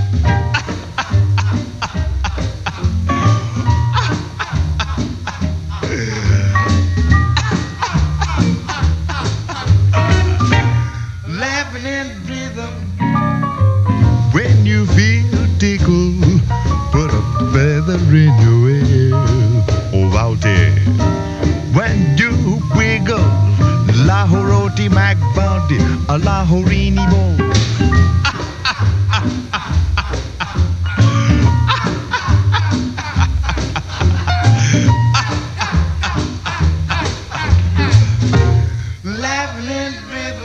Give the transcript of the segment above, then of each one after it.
Laughing in rhythm when you feel tickled. Put a feather in your ear. Oh, out there. When you wiggle, Lahoroti MacBody, a Lahorini bo. Laughing in rhythm.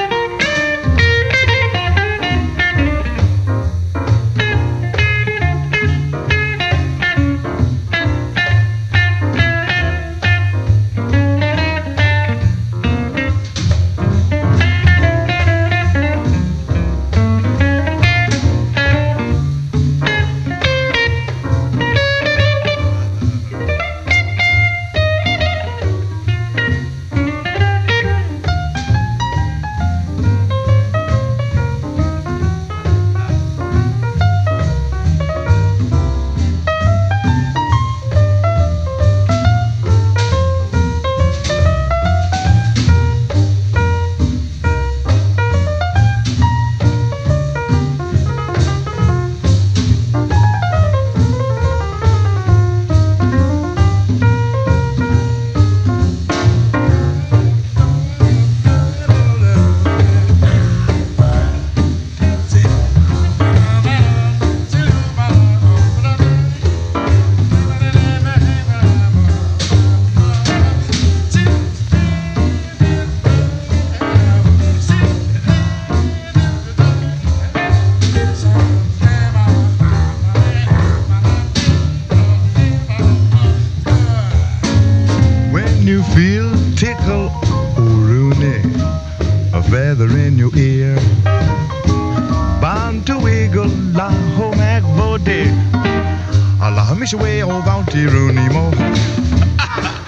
You feel tickle, oh Rooney, a feather in your ear. Bound to wiggle, la ho mac body. Allah miss away, oh bounty Rooney mo.